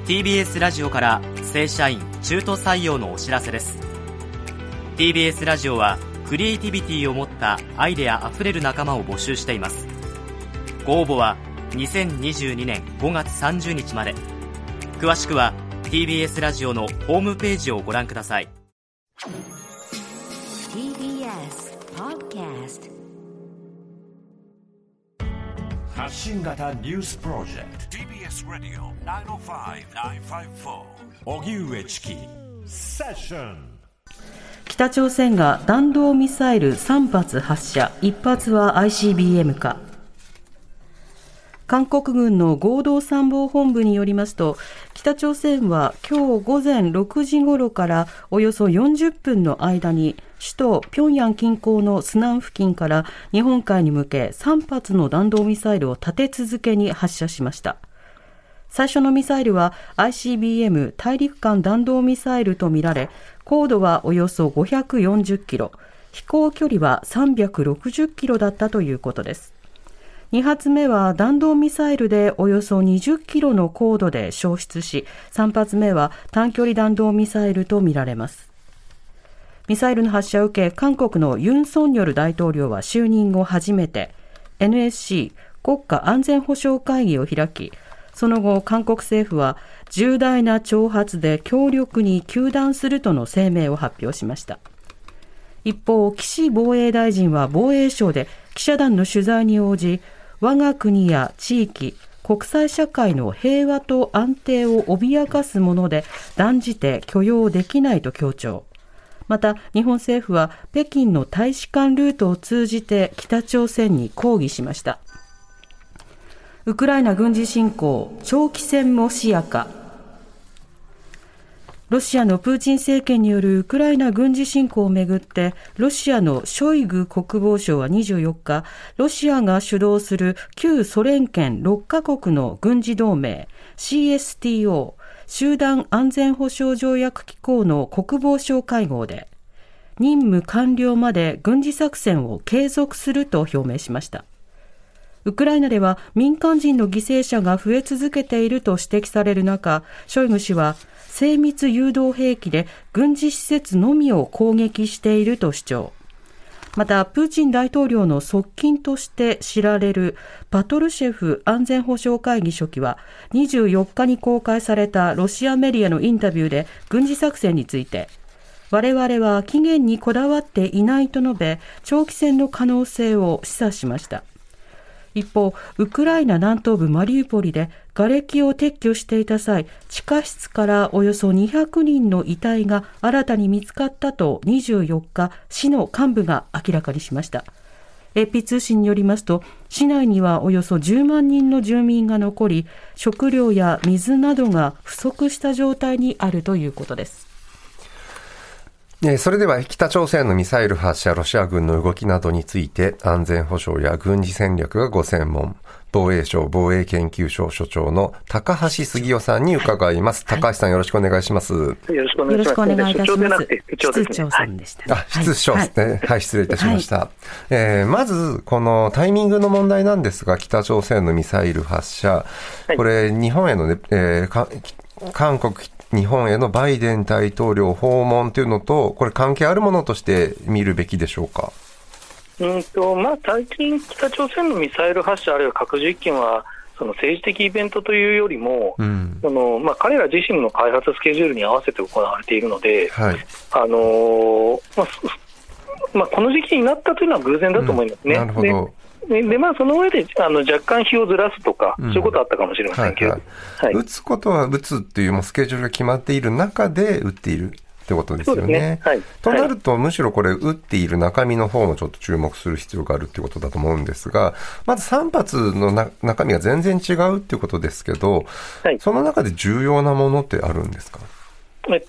TBS ラジオから正社員中途採用のお知らせです。 TBS ラジオはクリエイティビティを持ったアイデアあふれる仲間を募集しています。ご応募は2022年5月30日まで。詳しくは TBS ラジオのホームページをご覧ください。 TBS Podcast 発信型ニュースプロジェクト TBS ラディオ905-954 荻上チキセッション。 北朝鮮が弾道ミサイル3発発射、1発は ICBM か。韓国軍の合同参謀本部によりますと、北朝鮮は今日午前6時ごろからおよそ40分の間に首都平壌近郊のスナン付近から日本海に向け3発の弾道ミサイルを立て続けに発射しました。最初のミサイルは ICBM 大陸間弾道ミサイルとみられ、高度はおよそ540キロ、飛行距離は360キロだったということです。2発目は弾道ミサイルでおよそ20キロの高度で消失し、3発目は短距離弾道ミサイルとみられます。ミサイルの発射を受け、韓国のユン・ソンニョル大統領は就任後初めて NSC 国家安全保障会議を開き、その後韓国政府は重大な挑発で強力に糾弾するとの声明を発表しました。一方、岸防衛大臣は防衛省で記者団の取材に応じ、我が国や地域、国際社会の平和と安定を脅かすもので断じて許容できないと強調。また、日本政府は北京の大使館ルートを通じて北朝鮮に抗議しました。ウクライナ軍事侵攻、長期戦も視野か。ロシアのプーチン政権によるウクライナ軍事侵攻をめぐって、ロシアのショイグ国防相は24日、ロシアが主導する旧ソ連圏6カ国の軍事同盟 CSTO 集団安全保障条約機構の国防相会合で、任務完了まで軍事作戦を継続すると表明しました。ウクライナでは民間人の犠牲者が増え続けていると指摘される中、ショイグ氏は精密誘導兵器で軍事施設のみを攻撃していると主張。また、プーチン大統領の側近として知られるパトルシェフ安全保障会議書記は、24日に公開されたロシアメディアのインタビューで軍事作戦について、我々は期限にこだわっていないと述べ、長期戦の可能性を示唆しました。一方、ウクライナ南東部マリウポリで瓦礫を撤去していた際、地下室からおよそ200人の遺体が新たに見つかったと24日、市の幹部が明らかにしました。AP 通信によりますと、市内にはおよそ10万人の住民が残り、食料や水などが不足した状態にあるということです。 それでは北朝鮮のミサイル発射、ロシア軍の動きなどについて、安全保障や軍事戦略がご専門、防衛省防衛研究所所長の高橋杉雄さんに伺います。高橋さん、よろしくお願いします。 よろしくお願いします。よろしくお願いいたします。 室長さんでしたね。 室長ですね。はい、失礼いたしました。まず、このタイミングの問題なんですが、北朝鮮のミサイル発射、これ、日本へのね、韓国、日本へのバイデン大統領訪問というのと、これ関係あるものとして見るべきでしょうか。 最近北朝鮮のミサイル発射あるいは核実験はその政治的イベントというよりも、彼ら自身の開発スケジュールに合わせて行われているので、この時期になったというのは偶然だと思いますね。 なるほど。 でその上で若干日をずらすとか、そういうことはあったかもしれませんけど、 撃つことは撃つっていうもうスケジュールが決まっている中で撃っているってことですよね。となると、むしろこれ撃っている中身の方もちょっと注目する必要があるってことだと思うんですが、まず3発の中身が全然違うってことですけど、その中で重要なものってあるんですか？ 失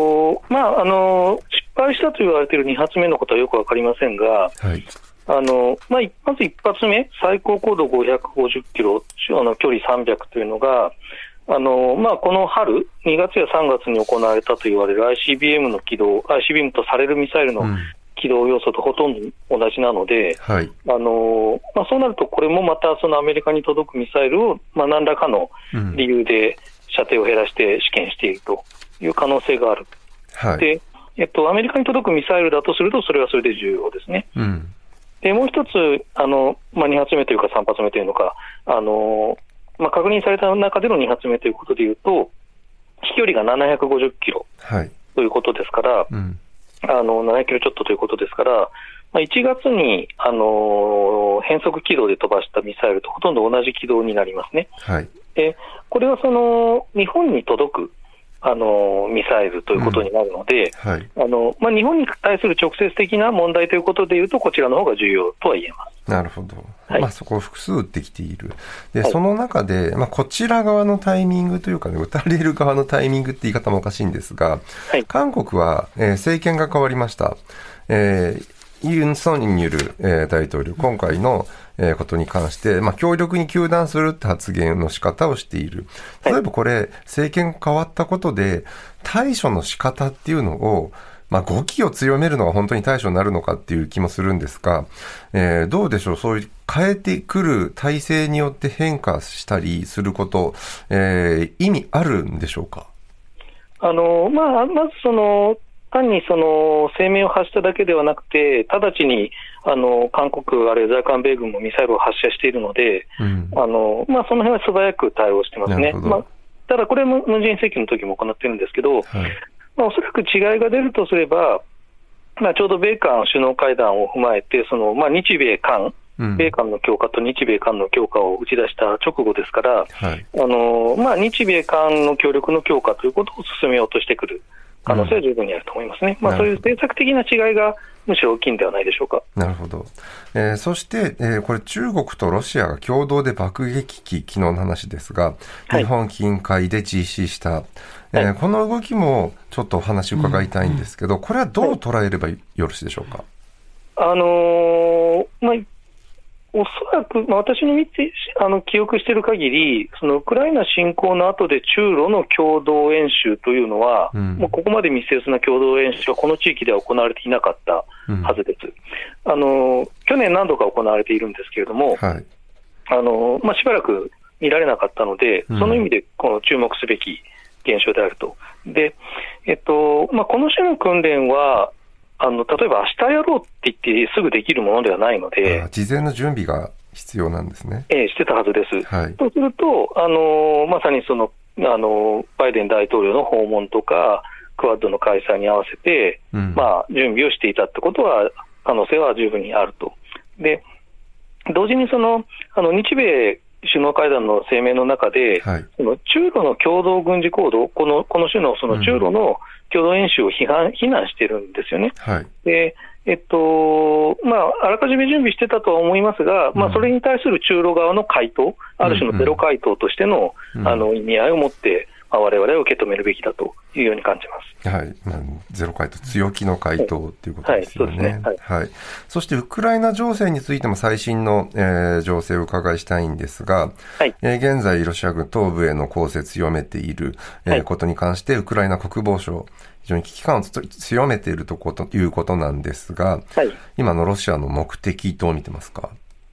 敗したと言われている2発目のことはよくわかりませんが、まず1発目、最高高度550キロ、距離300というのが、この春、2月や3月に行われたと言われる ICBM の起動、ICBM とされるミサイルの起動要素とほとんど同じなので、そうなると、これもまたそのアメリカに届くミサイルを、何らかの理由で射程を減らして試験しているという可能性がある。 はい。 で、アメリカに届くミサイルだとすると、それはそれで重要ですね。 うん。 で、もう一つ、2発目というか3発目というのか、確認された中での2発目ということでいうと、飛距離が750キロということですから、700キロちょっとということですから、1月に、変則軌道で飛ばしたミサイルとほとんど同じ軌道になりますね。 はい。 で、これは日本に届くミサイルということになるので、 はい。 日本に対する直接的な問題ということでいうと、こちらの方が重要とは言えます。 なるほど。 はい、 そこを複数撃ってきている。で、その中で、こちら側のタイミングというかね、撃たれる側のタイミングって言い方もおかしいんですが、はい、韓国は、政権が変わりました。ユン・ソンニョル、大統領、今回の、ことに関して、強力に糾弾するって発言の仕方をしている。例えばこれ、政権変わったことで、対処の仕方っていうのを、語気を強めるのが本当に対処になるのかっていう気もするんですが、どうでしょう、そういう変えてくる体制によって変化したりすること、意味あるんでしょうか。 まず単に声明を発しただけではなくて、直ちに韓国、あるいは在韓米軍もミサイルを発射しているので、その辺は素早く対応してますね。ただ、これもムン・ジェイン政権の時も行っているんですけど、おそらく違いが出るとすれば、ちょうど米韓首脳会談を踏まえて、日米韓、米韓の強化と日米韓の強化を打ち出した直後ですから、日米韓の協力の強化ということを進めようとしてくる可能性は十分にあると思いますね。そういう政策的な違いがむしろ大きいんではないでしょうか。 なるほど。そして、これ中国とロシアが共同で爆撃機、昨日の話ですが、日本近海で実施した、この動きもちょっとお話を伺いたいんですけど、これはどう捉えればよろしいでしょうか。 おそらく、私の記憶している限り、ウクライナ侵攻の後で中ロの共同演習というのは、もうここまで密接な共同演習はこの地域では行われていなかったはずです。去年何度か行われているんですけれども、しばらく見られなかったので、その意味でこの注目すべき現象であると。で、この種の訓練は、例えば明日やろうって言ってすぐできるものではないので、 事前の準備が必要なんですね。 してたはずです。そうすると、まさにバイデン大統領の訪問とか、クワッドの開催に合わせて、準備をしていたってことは、可能性は十分にあると。で、同時に日米首脳会談の声明の中で、中ロの共同軍事行動、この種の中ロの共同演習を非難しているんですよね。で、あらかじめ準備してたとは思いますが、それに対する中ロ側の回答、ある種のゼロ回答としての、意味合いを持って、我々は受け止めるべきだというように感じます。 ゼロ回答、強気の回答ということですよね。そしてウクライナ情勢についても最新の、情勢を伺いしたいんですが、現在ロシア軍東部への攻勢を強めている、ことに関してウクライナ国防省非常に危機感を強めているということなんですが、今のロシアの目的どう見てますか。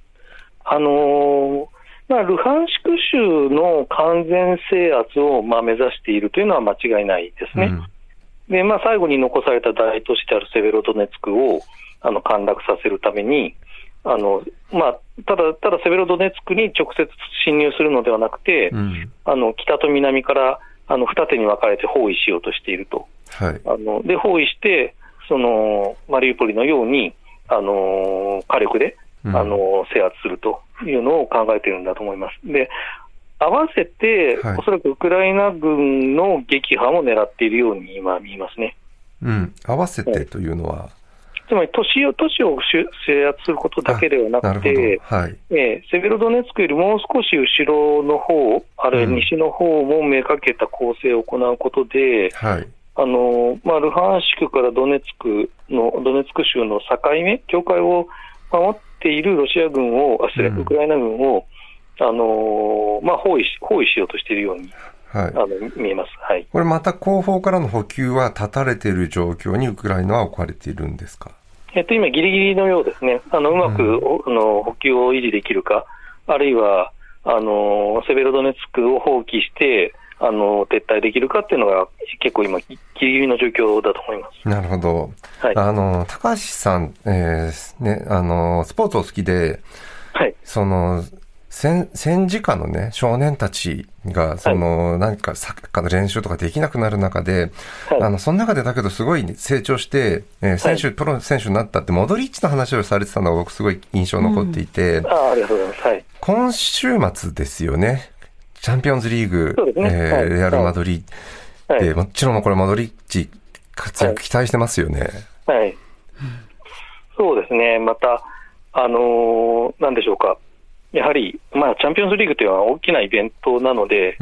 ルハンシク州の完全制圧を目指しているというのは間違いないですね。で、最後に残された大都市であるセベロドネツクを陥落させるために、ただセベロドネツクに直接侵入するのではなくて、北と南から二手に分かれて包囲しようとしていると。で、包囲して、マリウポリのように火力で制圧するというのを考えているんだと思います。で、合わせて、おそらくウクライナ軍の撃破も狙っているように今見えますね。 合わせてというのは、 つまり都市を制圧することだけではなくて、セベロドネツクよりもう少し後ろの方、あるいは西の方もめかけた攻勢を行うことで、ルハンシクからドネツク州の境目、境界を守っているロシア軍を、ウクライナ軍を、包囲しようとしているように、見えます。 これまた後方からの補給は断たれている状況にウクライナは置かれているんですか。 今ギリギリのようですね。うまく、補給を維持できるか、あるいはセベロドネツクを放棄して撤退できるかっていうのが結構今ギリギリの状況だと思います。 なるほど。はい、高橋さん、ね、スポーツお好きで、 はい、 戦時下のね、少年たちが、何かサッカーの練習とかできなくなる中で、はい、その中でだけどすごい成長して、プロ選手になったってモドリッチの話をされてたのが僕すごい印象残っていて、 ありがとうございます。はい。 今週末ですよね。チャンピオンズリーグ、レアルマドリードで、もちろんこれモドリッチ活躍期待してますよね。 はい。そうですね。また、なんでしょうか。やはり、チャンピオンズリーグというのは大きなイベントなので、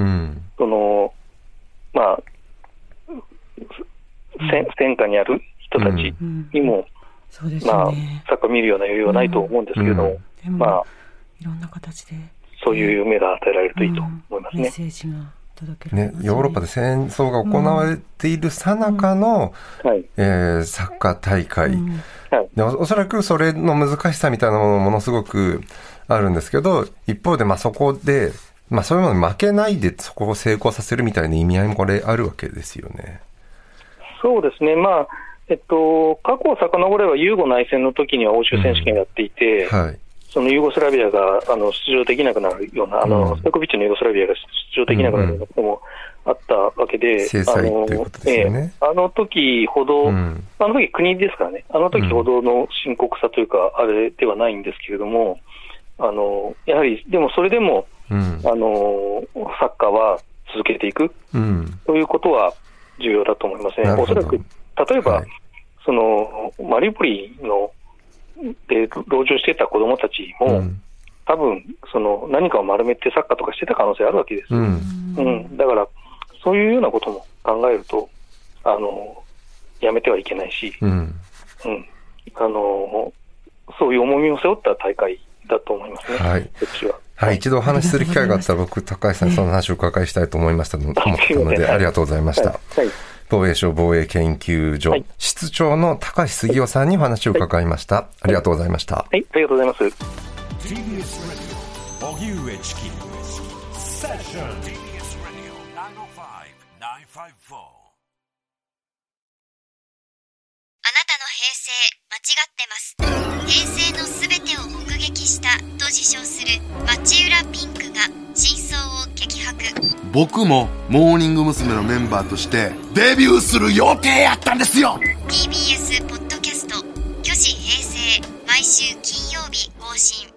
戦火にある人たちにも、サッカー見るような余裕はないと思うんですけども、 いろんな形で。 そういう夢が与えられるといいと思いますね。 メッセージが届けられますね。 ヨーロッパで戦争が行われている最中の、サッカー大会、でおそらくそれの難しさみたいなものもものすごくあるんですけど、一方でそこで、そういうものに負けないでそこを成功させるみたいな意味合いもこれあるわけですよね。 そうですね。過去を遡ればユーゴ内戦の時には欧州選手権やっていて、そのユーゴスラビアが出場できなくなるような、ストコビッチのユーゴスラビアが出場できなくなるようなこともあったわけで、 制裁ということですよね。 あの時ほど、あの時国ですからね、あの時ほどの深刻さというか、あれではないんですけれども、やはり、でもそれでも、サッカーは続けていく、ということは重要だと思いますね。おそらく、例えば、マリウポリで籠城していた子どもたちも、多分何かを丸めてサッカーとかしてた可能性あるわけです。だから、そういうようなことも考えると、やめてはいけないし、そういう重みを背負った大会だと思いますね。 はい。こっちは。はい。一度お話しする機会があったら、僕、高橋さんにその話をお伺いしたいと思いましたので、ありがとうございました。防衛省防衛研究所、室長の高橋杉雄さんにお話を伺いました。ありがとうございました。 はい、ありがとうございます。 TBS Radio 荻上チキセッション TBS Radio 905-954 あなたの平成間違ってます。平成のすべてを目撃したと自称する町浦ピンクが真相を激白。 僕もモーニング娘。のメンバーとしてデビューする予定やったんですよ。 TBS ポッドキャスト巨子平成毎週金曜日更新。